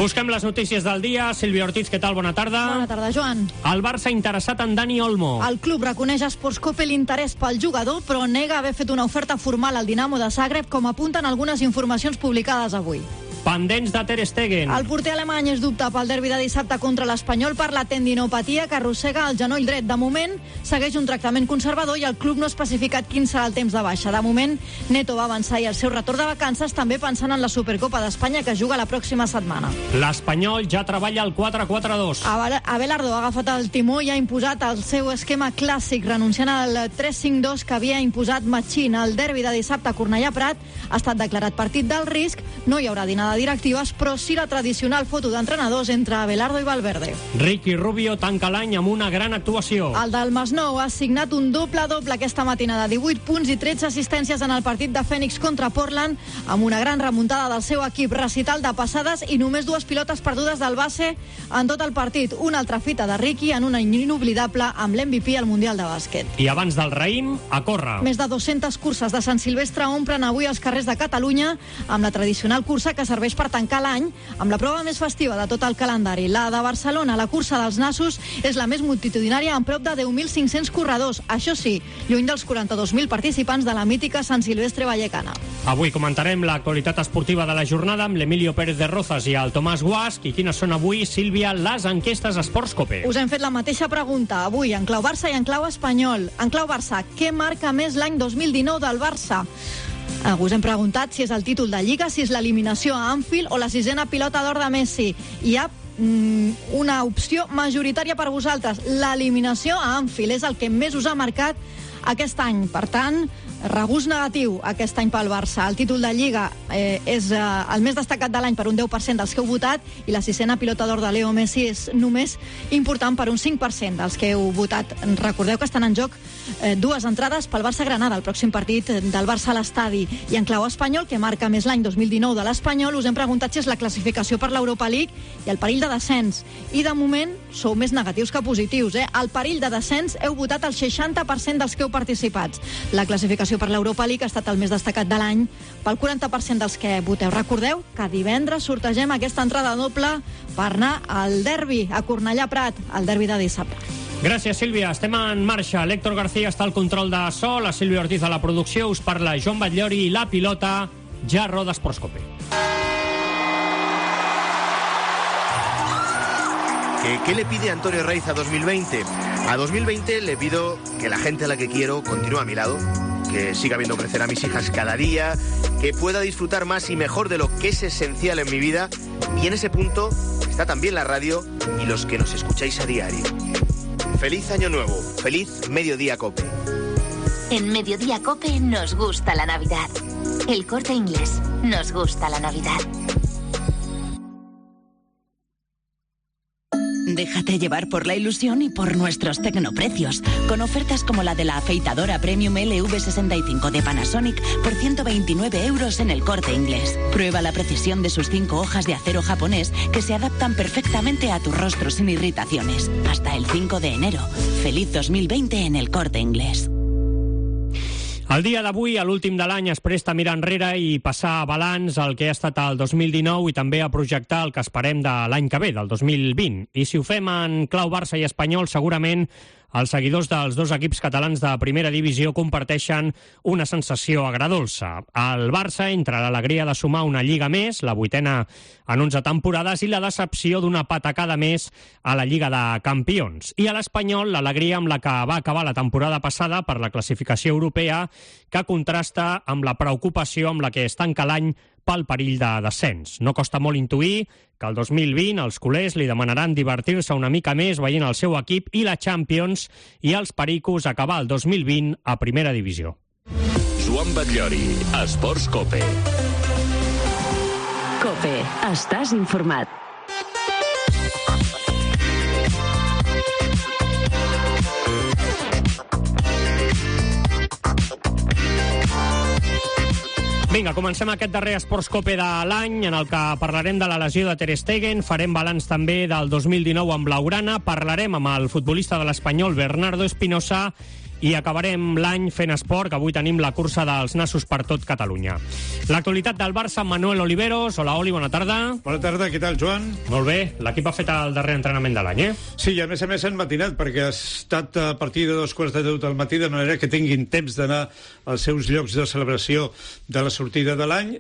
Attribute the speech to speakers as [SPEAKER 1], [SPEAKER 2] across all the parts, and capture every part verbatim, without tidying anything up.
[SPEAKER 1] Busquem les notícies del dia. Sílvia Ortiz, què tal? Bona tarda.
[SPEAKER 2] Bona tarda, Joan.
[SPEAKER 1] El Barça interessat en Dani Olmo.
[SPEAKER 2] El club reconeix a Sportscope l'interès pel jugador, però nega haver fet una oferta formal al Dinamo de Zagreb, com apunten algunes informacions publicades avui.
[SPEAKER 1] Pendents de Ter Stegen.
[SPEAKER 2] El porter alemany és dubte pel derbi de dissabte contra l'Espanyol per la tendinopatia que arrossega el genoll dret. De moment, segueix un tractament conservador i el club no ha especificat quin serà el temps de baixa. De moment, Neto va avançar i el seu retorn de vacances, també pensant en la Supercopa d'Espanya que juga la pròxima setmana.
[SPEAKER 1] L'Espanyol ja treballa el quatre quatre dos.
[SPEAKER 2] Abelardo ha agafat el timó i ha imposat el seu esquema clàssic, renunciant al tres cinc dos que havia imposat Machín. El derbi de dissabte a Cornellà Prat ha estat declarat partit del risc. No hi haurà dinar de directives, però sí la tradicional foto d'entrenadors entre Abelardo i Valverde.
[SPEAKER 1] Ricky Rubio tanca l'any amb una gran actuació.
[SPEAKER 2] El del Masnou ha signat un doble-doble aquesta matinada, divuit punts i tretze assistències en el partit de Phoenix contra Portland, amb una gran remuntada del seu equip, recital de passades i només dues pilotes perdudes del base en tot el partit. Una altra fita de Ricky en una inoblidable amb l'M V P al Mundial de Bàsquet.
[SPEAKER 1] I abans del raïm, a córrer.
[SPEAKER 2] Més de dues-centes curses de Sant Silvestre omplen avui els carrers de Catalunya amb la tradicional cursa que serveix per tancar l'any amb la prova més festiva de tot el calendari. La de Barcelona, la cursa dels nassos, és la més multitudinària amb prop de deu mil cinc-cents corredors. Això sí, lluny dels quaranta-dos mil participants de la mítica Sant Silvestre vallecana.
[SPEAKER 1] Avui comentarem l'actualitat esportiva de la jornada amb l'Emilio Pérez de Rozas i el Tomàs Guasch. I quines són avui, Sílvia, les enquestes Sportscope?
[SPEAKER 2] Us hem fet la mateixa pregunta avui, en clau Barça i en clau Espanyol. En clau Barça, què marca més l'any dos mil dinou del Barça? Us hem preguntat si és el títol de Lliga, si és l'eliminació a Anfield o la sisena pilota d'or de Messi. Hi ha mm, una opció majoritària per vosaltres. L'eliminació a Anfield és el que més us ha marcat aquest any. Per tant, regust negatiu aquest any pel Barça. El títol de Lliga eh, és eh, el més destacat de l'any per un deu per cent dels que heu votat i la sisena pilota d'or de Leo Messi és només important per un cinc per cent dels que heu votat. Recordeu que estan en joc eh, dues entrades pel Barça-Granada, el pròxim partit del Barça a l'estadi. I en clau Espanyol, que marca més l'any dos mil dinou de l'Espanyol, us hem preguntat si és la classificació per l'Europa League i el perill de descens. I de moment sou més negatius que positius. Eh? El perill de descens heu votat el seixanta per cent dels que heu participat. La classificació per l'Europa League ha estat el més destacat de l'any pel quaranta per cent dels que voteu. Recordeu que divendres sortegem aquesta entrada doble per anar al derbi a Cornellà Prat, al derbi de dissabte.
[SPEAKER 1] Gràcies, Sílvia. Estem en marxa. L'Héctor García està al control de so, la Sílvia Ortiz a la producció, us parla Joan Batllori i la pilota ja roda Sportscope.
[SPEAKER 3] ¿Qué, ¿Qué le pide Antonio Raiz a dos mil veinte? A dos mil veinte le pido que la gente a la que quiero continúe a mi lado, que siga viendo crecer a mis hijas cada día, que pueda disfrutar más y mejor de lo que es esencial en mi vida. Y en ese punto está también la radio y los que nos escucháis a diario. Feliz Año Nuevo, feliz Mediodía Cope.
[SPEAKER 4] En Mediodía Cope nos gusta la Navidad. El Corte Inglés, nos gusta la Navidad.
[SPEAKER 5] Déjate llevar por la ilusión y por nuestros tecnoprecios, con ofertas como la de la afeitadora Premium L V sesenta y cinco de Panasonic por ciento veintinueve euros en el Corte Inglés. Prueba la precisión de sus cinco hojas de acero japonés que se adaptan perfectamente a tu rostro sin irritaciones. Hasta el cinco de enero. Feliz dos mil veinte en el Corte Inglés.
[SPEAKER 1] El dia d'avui, a l'últim de l'any, es presta a mirar enrere i passar a balanç el que ha estat el dos mil dinou i també a projectar el que esperem de l'any que ve, del dos mil vint. I si ho fem en clau Barça i Espanyol, segurament els seguidors dels dos equips catalans de primera divisió comparteixen una sensació agradolça. El Barça, entre l'alegria de sumar una lliga més, la vuitena en onze temporades, i la decepció d'una patacada més a la Lliga de Campions. I a l'Espanyol, l'alegria amb la que va acabar la temporada passada per la classificació europea, que contrasta amb la preocupació amb la que es tanca l'any pel perill de descens. No costa molt intuir que el dos mil vint els culers li demanaran divertir-se una mica més veient el seu equip i la Champions i els pericos acabar el dos mil vint a primera divisió.
[SPEAKER 6] Joan Batllori, Esports Cope.
[SPEAKER 7] Cope, estàs informat.
[SPEAKER 1] Vinga, comencem aquest darrer Sportscope de l'any en el que parlarem de la lesió de Ter Stegen, farem balanç també del dos mil dinou amb Blaugrana, parlarem amb el futbolista de l'Espanyol Bernardo Espinosa I acabarem l'any fent esport, que avui tenim la cursa dels nassos per tot Catalunya. L'actualitat del Barça, Manuel Oliveros. Hola, Oli, bona tarda.
[SPEAKER 8] Bona tarda, què tal, Joan?
[SPEAKER 1] Molt bé, l'equip ha fet el darrer entrenament de l'any, eh?
[SPEAKER 8] Sí, i a més a més han matinat, perquè ha estat a partir de dos quarts de deu del matí, de manera que tinguin temps d'anar als seus llocs de celebració de la sortida de l'any,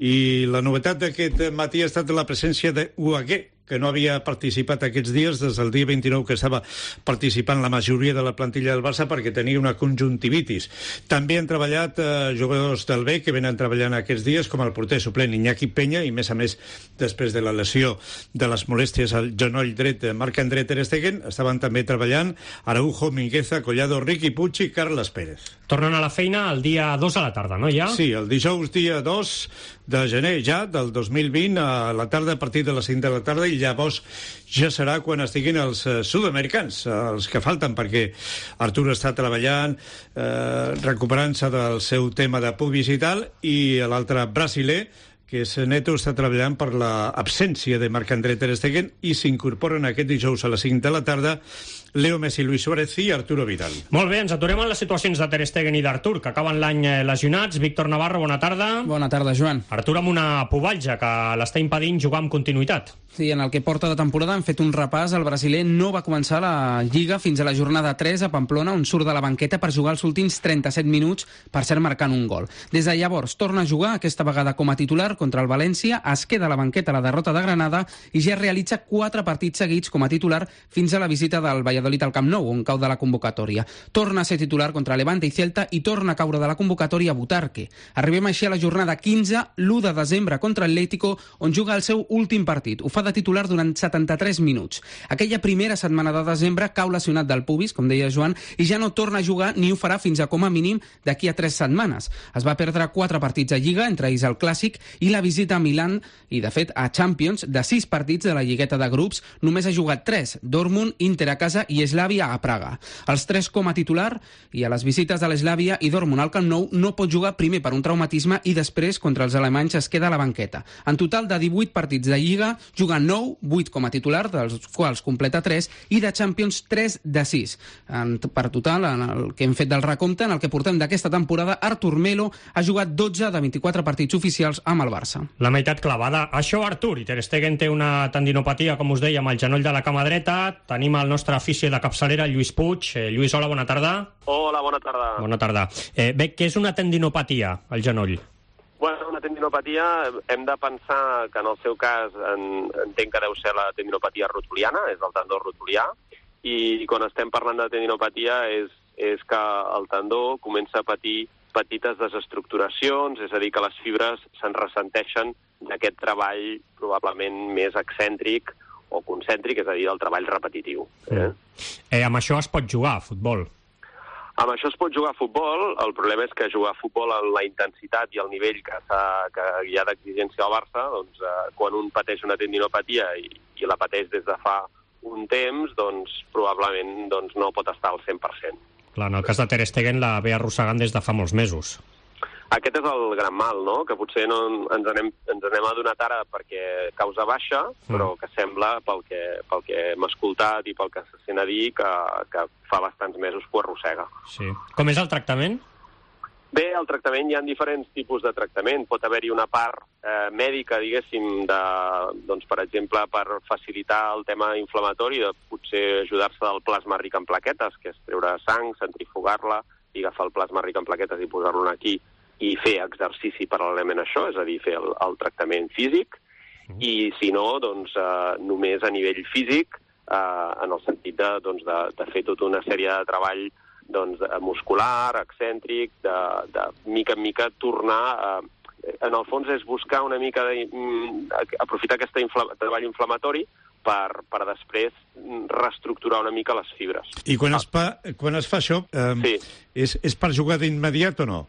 [SPEAKER 8] i la novetat d'aquest matí ha estat la presència d'Uagué, que no havia participat aquests dies, des del dia vint-i-nou que estava participant la majoria de la plantilla del Barça perquè tenia una conjuntivitis. També han treballat eh, jugadors del B que venen treballant aquests dies, com el porter suplent Iñaki Peña, i més a més, després de la lesió de les molèsties al genoll dret de Marc-André Ter Stegen, estaven també treballant Araujo, Mingueza, Collado, Riqui Puig i Carles Pérez.
[SPEAKER 1] Tornen a la feina el dia dos a la tarda, no, ja?
[SPEAKER 8] Sí, el dijous dia dos de gener ja, del dos mil vint, a la tarda, a partir de les cinc de la tarda, i llavors ja serà quan estiguin els eh, sud-americans, eh, els que falten, perquè Artur està treballant, eh, recuperant-se del seu tema de pubis i tal, i l'altre brasiler, que és Neto, està treballant per l'absència de Marc-André Ter Stegen, i s'incorporen aquest dijous a les cinc de la tarda Leo Messi, Luis Suárez i Arturo Vidal.
[SPEAKER 1] Molt bé, ens aturem en les situacions de Ter Stegen i d'Artur, que acaben l'any lesionats. Víctor Navarro, bona tarda.
[SPEAKER 9] Bona tarda, Joan.
[SPEAKER 1] Artur amb una pubalgia que l'està impedint jugar amb continuïtat.
[SPEAKER 9] Sí, en el que porta de temporada han fet un repàs. El brasiler no va començar la Lliga fins a la jornada tres a Pamplona, on surt de la banqueta per jugar els últims trenta-set minuts, per cert marcant un gol. Des de llavors torna a jugar, aquesta vegada com a titular contra el València, es queda a la banqueta la derrota de Granada i ja realitza quatre partits seguits com a titular fins a la visita del Valladolid al Camp Nou, on cau de la convocatòria. Torna a ser titular contra Levante i Celta i torna a caure de la convocatòria a Butarque. Arribem així a la jornada quinze, l'u de desembre contra Atlético, on juga el seu últim partit. Ho fa de titular durant setanta-tres minuts. Aquella primera setmana de desembre cau lesionat del pubis, com deia Joan, i ja no torna a jugar ni ho farà fins a com a mínim d'aquí a tres setmanes. Es va perdre quatre partits a Lliga, entre ells el Clàssic i la visita a Milan, i de fet a Champions. De sis partits de la lligueta de grups, només ha jugat tres: Dortmund, Inter a casa i Slavia a Praga. Els tres com a titular, i a les visites de l'Slavia i Dortmund al Camp Nou no pot jugar, primer per un traumatisme i després contra els alemanys es queda a la banqueta. En total de divuit partits de Lliga, juga nou, vuit com a titular, dels quals completa tres, i de Champions tres de sis. En, per total, en el que hem fet del recompte, en el que portem d'aquesta temporada, Artur Melo ha jugat dotze de vint-i-quatre partits oficials amb el Barça.
[SPEAKER 1] La meitat clavada. Això, Artur, i Ter Stegen té una tendinopatia, com us deia, amb el genoll de la cama dreta. Tenim el nostre afició de capçalera, Lluís Puig. Eh, Lluís, hola, bona tarda.
[SPEAKER 10] Hola, bona tarda.
[SPEAKER 1] Bona tarda. Eh, bé, què és una tendinopatia, al genoll?
[SPEAKER 10] Bueno, una tendinopatia, hem de pensar que en el seu cas en, entenc que deu ser la tendinopatia rotuliana, és el tendó rotulià, i quan estem parlant de tendinopatia és, és que el tendó comença a patir petites desestructuracions, és a dir, que les fibres se'n ressenteixen d'aquest treball probablement més excèntric o concèntric, és a dir, del treball repetitiu. Eh?
[SPEAKER 1] Eh, amb això es pot jugar a futbol?
[SPEAKER 10] Amb això es pot jugar a futbol. El problema és que jugar a futbol en la intensitat i el nivell que, que hi ha d'exigència al Barça, doncs, eh, quan un pateix una tendinopatia i, i la pateix des de fa un temps, doncs probablement doncs, no pot estar al cent per cent.
[SPEAKER 1] Clar, en el cas de Ter Stegen la ve arrossegant des de fa molts mesos.
[SPEAKER 10] Aquest és el gran mal, no? Que potser no ens anem, ens anem adonat ara perquè causa baixa, però que sembla, pel que, pel que hem escoltat i pel que se sent a dir, que, que fa bastants mesos que ho arrossega.
[SPEAKER 1] Sí. Com és el tractament?
[SPEAKER 10] Bé, el tractament, hi ha diferents tipus de tractament. Pot haver-hi una part eh, mèdica, diguéssim, de, doncs, per exemple, per facilitar el tema inflamatori, de potser ajudar-se del plasma ric en plaquetes, que és treure sang, centrifugar-la i agafar el plasma ric en plaquetes i posar-lo aquí i fer exercici paral·lelament a això, és a dir, fer el, el tractament físic, i si no, doncs, eh, només a nivell físic, eh, en el sentit de, doncs, de, de fer tota una sèrie de treball doncs, muscular, excèntric, de, de mica en mica tornar... Eh, en el fons és buscar una mica de... aprofitar aquest infla, treball inflamatori per, per després reestructurar una mica les fibres.
[SPEAKER 8] I quan, ah. es, fa, quan es fa això, eh, sí. és, és per jugar d'immediat o no?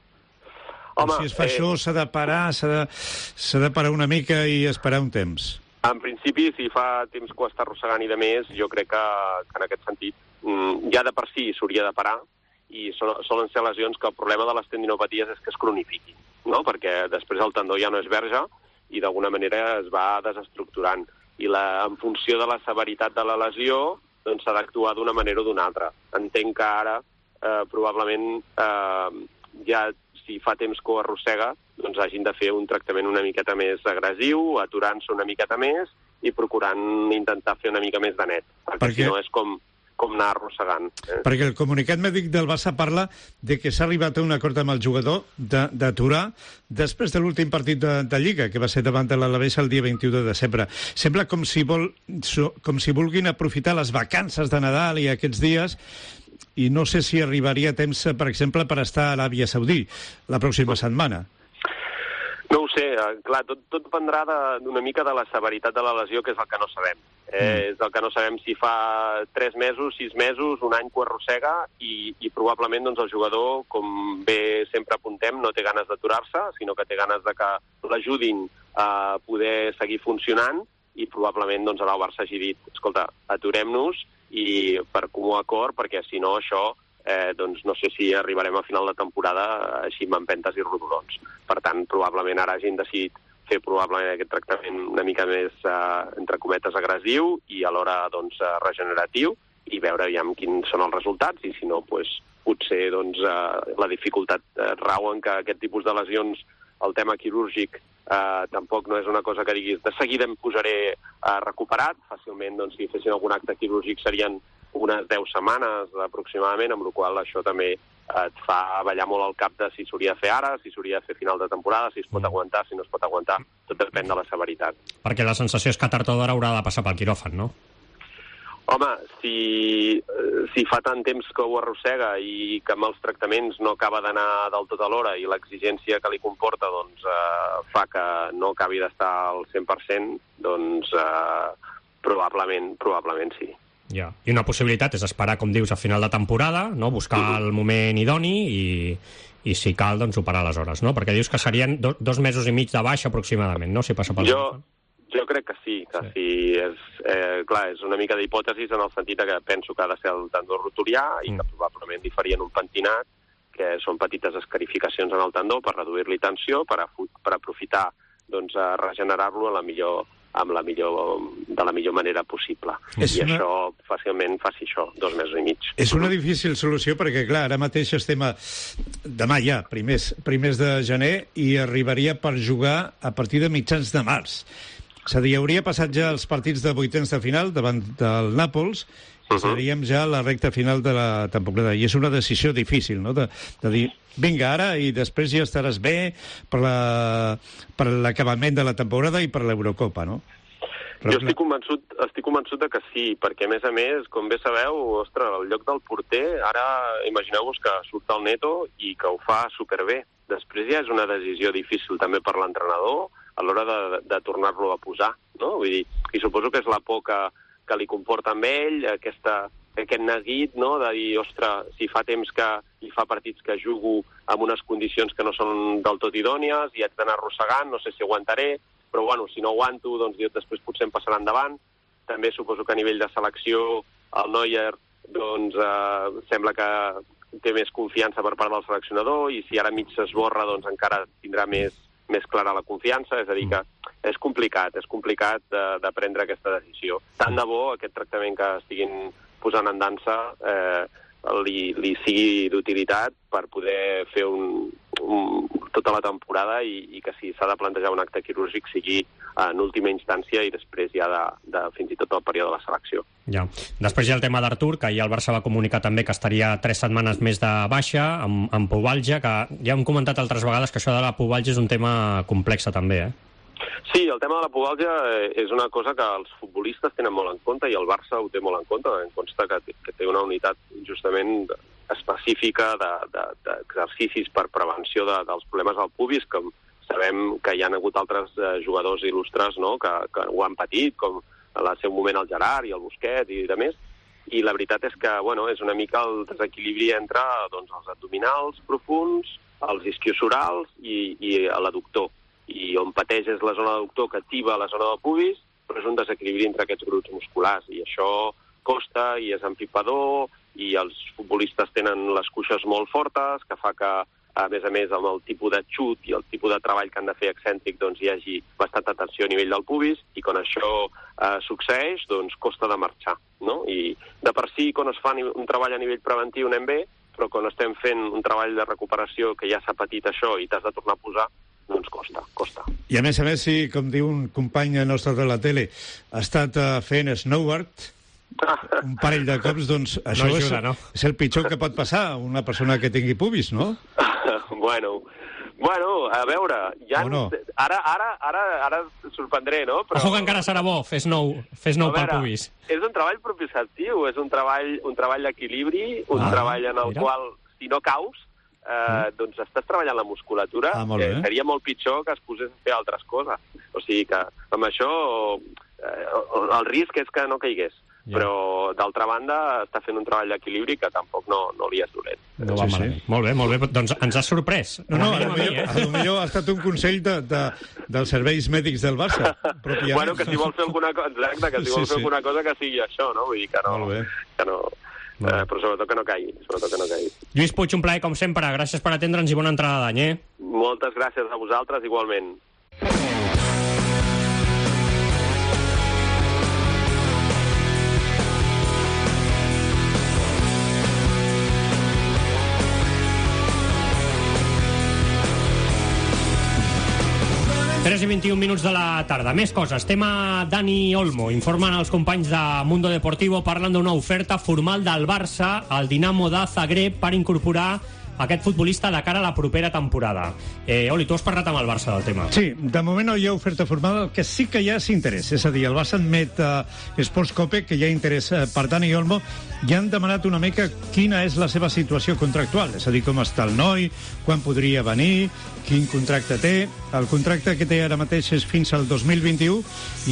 [SPEAKER 8] Home, si es fa eh... això, s'ha de parar, s'ha de, s'ha de parar una mica i esperar un temps.
[SPEAKER 10] En principi, si fa temps que ho està arrossegant i de més, jo crec que, que en aquest sentit ja de per si s'hauria de parar, i solen ser lesions que el problema de les tendinopaties és que es cronifiquin, no? Perquè després el tendó ja no és verge i d'alguna manera es va desestructurant. I la, en funció de la severitat de la lesió, doncs s'ha d'actuar d'una manera o d'una altra. Entenc que ara eh, probablement eh, ja si fa temps que ho arrossega, doncs hagin de fer un tractament una miqueta més agressiu, aturant-se una miqueta més i procurant intentar fer una mica més de net, perquè, perquè... si no és com, com anar arrossegant. Eh?
[SPEAKER 8] Perquè el comunicat mèdic del Barça parla de que s'ha arribat a un acord amb el jugador d'aturar després de l'últim partit de, de Lliga, que va ser davant de l'Alavés el dia vint-i-u de desembre. Sembla com si, vol, com si vulguin aprofitar les vacances de Nadal i aquests dies, i no sé si arribaria a temps, per exemple, per estar a l'Aràbia Saudí la pròxima setmana.
[SPEAKER 10] No ho sé, clar, tot, tot dependrà d'una mica de la severitat de la lesió, que és el que no sabem. Eh, mm. És el que no sabem si fa tres mesos, sis mesos, un any que ho arrossega, i, i probablement doncs, el jugador, com bé sempre apuntem, no té ganes d'aturar-se, sinó que té ganes de que l'ajudin a poder seguir funcionant, i probablement doncs, ara el Barça hagi dit, escolta, aturem-nos, i per comú acord, perquè si no això, eh, doncs no sé si arribarem a final de temporada així amb empentes i rodolons. Per tant, probablement ara hagin decidit fer probablement aquest tractament una mica més, eh, entre cometes, agressiu i alhora doncs, regeneratiu, i veure aviam quins són els resultats, i si no, pues, potser doncs, eh, la dificultat eh, rau en que aquest tipus de lesions, el tema quirúrgic, Uh, tampoc no és una cosa que diguis de seguida em posaré uh, recuperat. Fàcilment, doncs, si fessin algun acte quirúrgic serien unes deu setmanes aproximadament, amb la qual cosa això també uh, et fa ballar molt al cap de si s'hauria de fer ara, si s'hauria de fer final de temporada, si es pot aguantar, si no es pot aguantar. Tot depèn de la severitat.
[SPEAKER 1] Perquè la sensació és que tard o d'hora haurà de passar pel quiròfan, no?
[SPEAKER 10] Home, si, si fa tant temps que ho arrossega i que amb els tractaments no acaba d'anar del tot a l'hora i l'exigència que li comporta doncs, eh, fa que no acabi d'estar al cent per cent, doncs eh, probablement, probablement sí.
[SPEAKER 1] Ja. I una possibilitat és esperar, com dius, a final de temporada, no? Buscar uh-huh. el moment idoni i, i si cal, doncs operar aleshores, no? Perquè dius que serien do, dos mesos i mig de baixa aproximadament, no? Si passa pel
[SPEAKER 10] jo... Jo crec que sí, que sí. sí és, eh, clar, és una mica d'hipòtesis en el sentit que penso que ha de ser el tendó rotulià i mm. que probablement li farien un pentinat, que són petites escarificacions en el tendó per reduir-li tensió, per, a, per aprofitar doncs, a regenerar-lo a la millor, amb la millor, de la millor manera possible. És I una... això fàcilment faci això, dos mesos i mig.
[SPEAKER 8] És una difícil solució perquè, clar, ara mateix estem a... demà ja, primers, primers de gener, i arribaria per jugar a partir de mitjans de març. És a dir, hauria passat ja els partits de vuitens de final davant del Nàpols, i seríem ja a la recta final de la temporada. I és una decisió difícil, no?, de, de dir, vinga, ara, i després ja estaràs bé per la, per l'acabament de la temporada i per l'Eurocopa, no?
[SPEAKER 10] Però, jo estic convençut, estic convençut de que sí, perquè, a més a més, com bé sabeu, ostres, el lloc del porter, ara imagineu-vos que surt el Neto i que ho fa superbé. Després ja és una decisió difícil també per l'entrenador, a l'hora de, de tornar-lo a posar, no? Vull dir, i suposo que és la por que, que li comporta amb ell, aquesta, aquest neguit, no?, de dir, ostres, si fa temps que i fa partits que jugo amb unes condicions que no són del tot idònies i haig d'anar arrossegant, no sé si aguantaré, però bueno, si no aguanto, doncs després potser em passarà endavant. També suposo que a nivell de selecció el Neuer doncs, eh, sembla que té més confiança per part del seleccionador i si ara mig s'esborra, doncs encara tindrà més més clara la confiança, és a dir que és complicat, és complicat de, de prendre aquesta decisió. Tant de bo aquest tractament que estiguin posant en dansa eh, li, li sigui d'utilitat per poder fer un, un, tota la temporada i, i que si s'ha de plantejar un acte quirúrgic sigui en última instància i després ja de, de fins i tot el període de la selecció.
[SPEAKER 1] Ja. Després hi ha el tema d'Artur, que ja el Barça va comunicar també que estaria tres setmanes més de baixa, amb, amb pubalgia, que ja hem comentat altres vegades que això de la pubalgia és un tema complex també, eh?
[SPEAKER 10] Sí, el tema de la pubalgia és una cosa que els futbolistes tenen molt en compte i el Barça ho té molt en compte. Em consta que, que té una unitat justament específica d'exercicis per prevenció de, dels problemes al pubis, que sabem que hi ha hagut altres eh, jugadors il·lustres, no?, que, que ho han patit, com en el seu moment el Gerard i el Busquets i de més, i la veritat és que bueno, és una mica el desequilibri entre doncs, els abdominals profunds, els isquiosorals i, i l'adductor. I on pateix és la zona d'adductor que activa la zona del pubis, però és un desequilibri entre aquests grups musculars, i això costa i és empipador, i els futbolistes tenen les cuixes molt fortes, que fa que, a més a més, amb el tipus de xut i el tipus de treball que han de fer excèntric, doncs hi hagi bastanta tensió a nivell del pubis, i quan això eh, succeeix, doncs costa de marxar, no? I de per si, quan es fa un treball a nivell preventiu anem bé, però però quan estem fent un treball de recuperació que ja s'ha patit això i t'has de tornar a posar, doncs costa, costa.
[SPEAKER 8] I a més a més, si, com diu un company nostre de la tele, ha estat uh, fent snowboard un parell de cops, doncs això no ajuda, és, no? és el pitjor que pot passar a una persona que tingui pubis, no?
[SPEAKER 10] bueno, bueno, a veure, ja no? ara, ara, ara, ara sorprendré, no?
[SPEAKER 1] Però... Ojo que encara serà bo fer snow, fer snow per pubis.
[SPEAKER 10] És un treball propioceptiu, és un treball, un treball d'equilibri, un ah, treball en el mira. qual, si no caus, eh, mm. doncs estàs treballant la musculatura, ah, que seria molt pitjor que es posés a fer altres coses. O sigui que amb això eh, el risc és que no caigués. Ja. Però, d'altra banda, està fent un treball d'equilibri que tampoc no, no li és dolent.
[SPEAKER 1] No va sí, sí. Molt bé, molt bé. Doncs ens ha sorprès.
[SPEAKER 8] No, no, a lo millor, eh? a lo millor ha estat un consell de, de, dels serveis mèdics del Barça.
[SPEAKER 10] Bueno, que si vol fer alguna cosa, exacte, que si vol sí, fer sí. alguna cosa que sigui això, no? Vull dir que no... Molt bé. Que no eh, però sobretot que no caigui, sobretot que no caigui.
[SPEAKER 1] Lluís Puig, un plaer com sempre. Gràcies per atendre'ns i bona entrada d'any, eh?
[SPEAKER 10] Moltes gràcies a vosaltres, igualment.
[SPEAKER 1] tres i vint-i-un minuts de la tarda. Més coses. Tema Dani Olmo. Informen els companys de Mundo Deportivo, parlen d'una oferta formal del Barça al Dinamo de Zagreb per incorporar aquest futbolista de cara a la propera temporada. Eh, Oli, tu has parlat amb el Barça del tema.
[SPEAKER 8] Sí, de moment no hi ha oferta formal, el que sí que hi ha és interès. És a dir, el Barça admet a uh, Sports Cope que hi ha interès uh, per Dani Olmo i han demanat una mica quina és la seva situació contractual. És a dir, com està el noi, quan podria venir, quin contracte té. El contracte que té ara mateix és fins al dos mil vint-i-u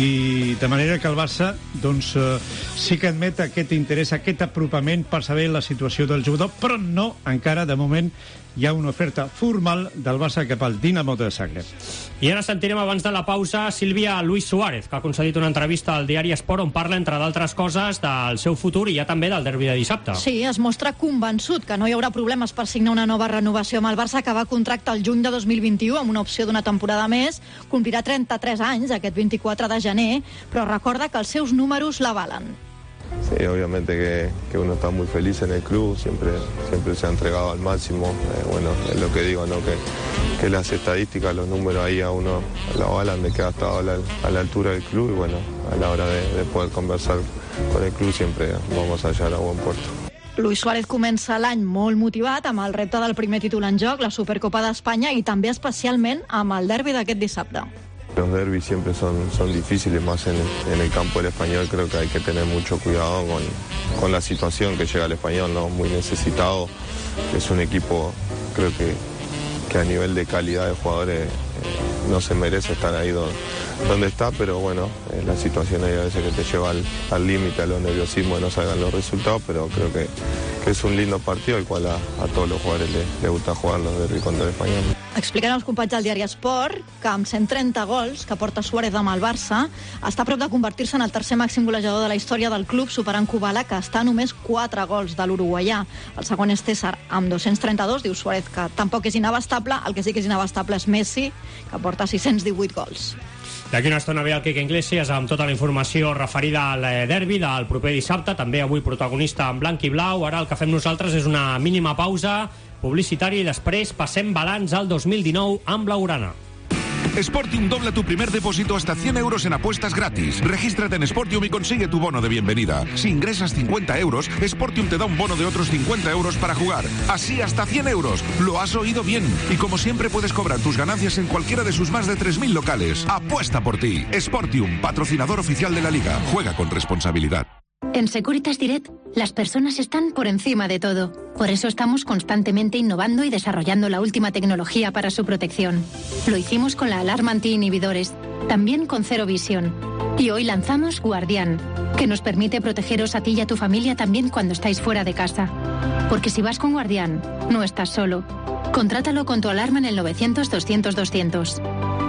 [SPEAKER 8] i de manera que el Barça doncs, uh, sí que admet aquest interès, aquest apropament per saber la situació del jugador, però no encara de moment hi ha una oferta formal del Barça cap al Dinamo de Zagreb.
[SPEAKER 1] I ara sentirem abans de la pausa Sílvia Luis Suárez, que ha concedit una entrevista al diari Esport on parla, entre d'altres coses, del seu futur i ja també del derbi de dissabte.
[SPEAKER 2] Sí, es mostra convençut que no hi haurà problemes per signar una nova renovació amb el Barça, que va contracte el juny de dos mil vint-i-u amb una opció d'una temporada més. Complirà trenta-tres anys aquest vint-i-quatre de gener, però recorda que els seus números l'avalen.
[SPEAKER 11] Sí, obviamente que, que uno está muy feliz en el club, siempre, siempre se ha entregado al máximo. Eh, bueno, es lo que digo, ¿no? Que, que las estadísticas, los números ahí a uno lo avalan de que ha estado a la, a la altura del club y bueno, a la hora de, de poder conversar con el club siempre vamos a llegar a buen puerto.
[SPEAKER 2] Luis Suárez comença l'any molt motivat amb el repte del primer títol en joc, la Supercopa d'Espanya i també especialment amb el derbi d'aquest dissabte.
[SPEAKER 11] Los derbis siempre son, son difíciles, más en el, en el campo del Español. Creo que hay que tener mucho cuidado con, con la situación que llega al Español, ¿no? Muy necesitado. Es un equipo, creo que, que a nivel de calidad de jugadores eh, no se merece estar ahí donde, donde está, pero bueno, eh, la situación hay a veces que te lleva al límite, a los nerviosismos, de no salgan los resultados, pero creo que, que es un lindo partido al cual a, a todos los jugadores les, les gusta jugar los derbis contra el Español.
[SPEAKER 2] Expliquen els companys del diari Esport que amb cent trenta gols que porta Suárez amb el Barça està a prop de convertir-se en el tercer màxim golejador de la història del club, superant Kubala, que està a només quatre gols de l'uruguaià. El segon és César amb dos-cents trenta-dos. Diu Suárez que tampoc és inabastable, el que sí que és inabastable és Messi, que porta sis-cents divuit gols.
[SPEAKER 1] D'aquí una estona ve el Quique Iglesias amb tota la informació referida al derbi del proper dissabte, també avui protagonista en blanc i blau. Ara el que fem nosaltres és una mínima pausa publicitària i després passem balanç al dos mil dinou amb Blaugrana.
[SPEAKER 12] Sportium dobla tu primer depósito hasta cien euros en apuestas gratis. Regístrate en Sportium y consigue tu bono de bienvenida. Si ingresas cincuenta euros, Sportium te da un bono de otros cincuenta euros para jugar. Así hasta cien euros. Lo has oído bien. Y como siempre puedes cobrar tus ganancias en cualquiera de sus más de tres mil locales. Apuesta por ti. Sportium, patrocinador oficial de la Liga. Juega con responsabilidad.
[SPEAKER 13] En Securitas Direct, las personas están por encima de todo. Por eso estamos constantemente innovando y desarrollando la última tecnología para su protección. Lo hicimos con la alarma anti-inhibidores, también con Zero Vision. Y hoy lanzamos Guardián, que nos permite protegeros a ti y a tu familia también cuando estáis fuera de casa. Porque si vas con Guardián, no estás solo. Contrátalo con tu alarma en el novecientos doscientos doscientos.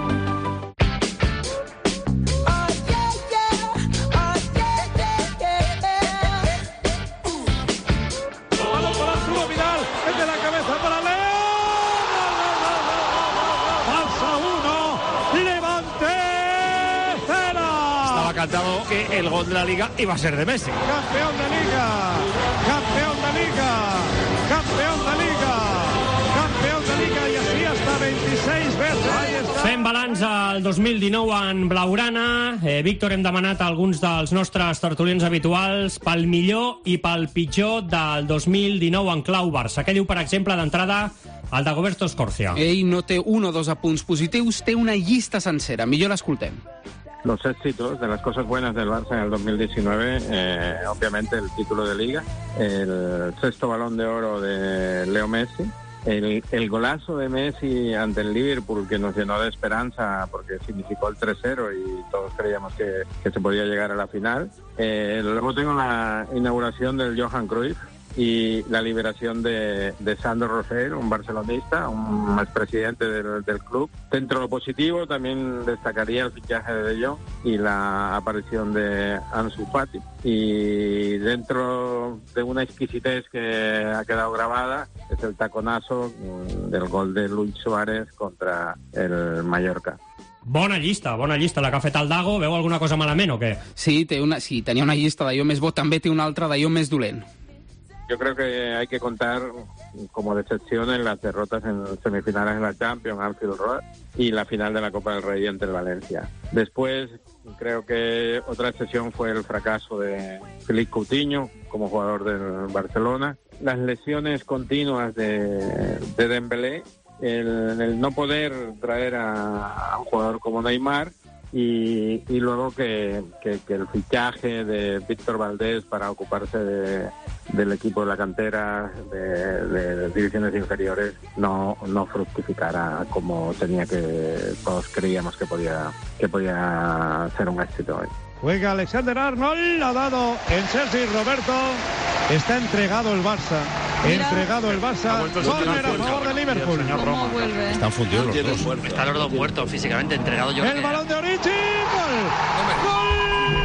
[SPEAKER 14] Que el gol de la Liga iba a ser de Messi.
[SPEAKER 8] Campeón de Liga, campeón de Liga, campeón
[SPEAKER 1] Fem balanç al dos mil dinou en blaugrana. Eh, Víctor, hem demanat a alguns dels nostres tertulians habituals pel millor i pel pitjor del dos mil dinou en clau Barça. Què diu, per exemple, d'entrada el Dagoberto Scorcia?
[SPEAKER 9] Ell no té un o dos apunts positius, té una llista sencera. Millor l'escoltem.
[SPEAKER 15] Los éxitos de las cosas buenas del Barça en el dos mil diecinueve, eh, obviamente el título de Liga, el sexto Balón de Oro de Leo Messi, el, el golazo de Messi ante el Liverpool que nos llenó de esperanza porque significó el tres cero y todos creíamos que, que se podía llegar a la final. Eh, luego tengo la inauguración del Johan Cruyff y la liberación de, de Sandro Rosell, un barcelonista, un expresidente del, del club. Dentro de lo positivo también destacaría el fichaje de De Jong y la aparición de Ansu Fati. Y dentro de una exquisitez que ha quedado grabada es el taconazo del gol de Luis Suárez contra el Mallorca.
[SPEAKER 1] Bona llista, bona llista la que ha fet el Dago. Veu alguna cosa malament o què?
[SPEAKER 9] Sí, té una, sí tenia una llista d'allò més bo, també té una altra d'allò més dolent.
[SPEAKER 15] Yo creo que hay que contar como decepciones las derrotas en semifinales de la Champions, Anfield Road, y la final de la Copa del Rey ante el Valencia. Después, creo que otra excepción fue el fracaso de Félix Coutinho como jugador del Barcelona. Las lesiones continuas de, de Dembélé, el, el no poder traer a, a un jugador como Neymar, Y, y luego que, que, que el fichaje de Víctor Valdés para ocuparse de, del equipo de la cantera de, de divisiones inferiores no, no fructificara como tenía que todos creíamos que podía, que podía ser un éxito hoy.
[SPEAKER 16] Juega Alexander Arnold, ha dado en Sergi Roberto, está entregado el Barça, Mira. entregado el Barça, córner a favor de Liverpool.
[SPEAKER 2] ¿Cómo vuelve?
[SPEAKER 17] Están fundidos los dos.
[SPEAKER 18] Están los dos muertos físicamente, entregados. Yo
[SPEAKER 16] el balón de Origi, gol, gol.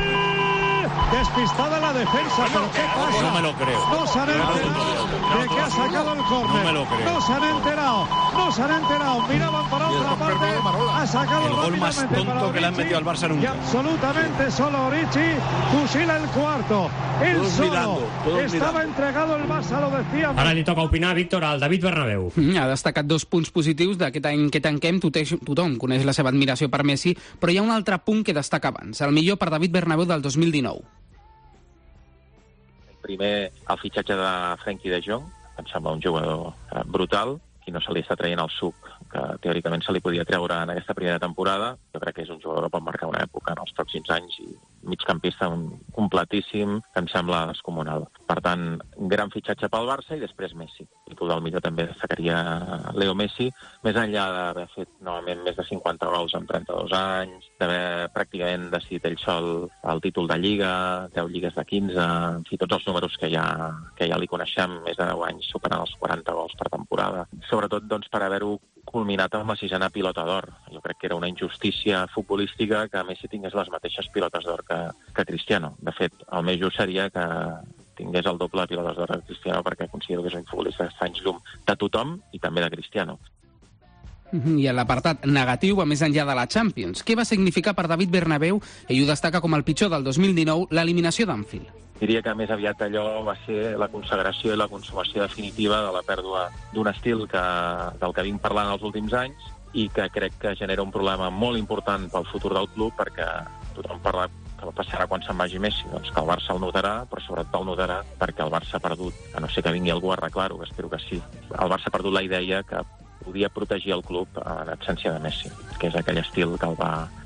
[SPEAKER 16] Despistada la defensa, pero ¿qué pasa?
[SPEAKER 17] No me lo creo.
[SPEAKER 16] No se han enterado de que ha sacado el córner.
[SPEAKER 17] No me lo creo.
[SPEAKER 16] No se han enterado, no se han enterado. Miraban para otra parte, ha sacado
[SPEAKER 17] el gol más tonto que le han metido al Barça nunca.
[SPEAKER 16] Y absolutamente solo Origi fusila el cuarto. Él todos solo mirando, estaba mirando. Entregado el Barça, lo decía.
[SPEAKER 1] Ara li toca opinar, Víctor, al David Bernabéu.
[SPEAKER 9] Ha destacat dos punts positius d'aquest any que tanquem. Tothom coneix la seva admiració per Messi, però hi ha un altre punt que destaca abans. El millor per David Bernabéu del dos mil dinou.
[SPEAKER 19] Primer, el fitxatge de Frenkie de Jong, em sembla un jugador eh, brutal, qui no se li està traient el suc que teòricament se li podia treure en aquesta primera temporada. Jo crec que és un jugador que pot marcar una època en els pròxims anys i migcampista completíssim, que em sembla descomunal. Per tant, gran fitxatge pel Barça i després Messi. I tu del millor també destacaria Leo Messi, més enllà d'haver fet novament més de cinquanta gols en trenta-dos anys, d'haver pràcticament decidit ell sol el títol de Lliga, deu lligues de quinze, en fi, tots els números que ja, que ja li coneixem, més de deu anys superant els quaranta gols per temporada. Sobretot doncs, per haver-ho culminat amb la sisena pilota d'or. Jo crec que era una injustícia futbolística que Messi tingués les mateixes pilotes d'or que, que Cristiano. De fet, el més just seria que tingués el doble de pilotes d'or que Cristiano, perquè considero que és un futbolista que està anys llum de tothom i també de Cristiano.
[SPEAKER 9] I en l'apartat negatiu va més enllà de la Champions. Què va significar per David Bernabéu, ell ho destaca com el pitjor del dos mil dinou, l'eliminació d'Anfield?
[SPEAKER 19] Diria que més aviat allò va ser la consagració i la consumació definitiva de la pèrdua d'un estil que, del que vinc parlant els últims anys i que crec que genera un problema molt important pel futur del club, perquè tothom parla que passarà quan se'n vagi Messi, doncs que el Barça el notarà, però sobretot el notarà perquè el Barça ha perdut, a no ser que vingui algú a arreglar-ho, que espero que sí. El Barça ha perdut la idea que podia protegir el club en absència de Messi, que és aquell estil que el va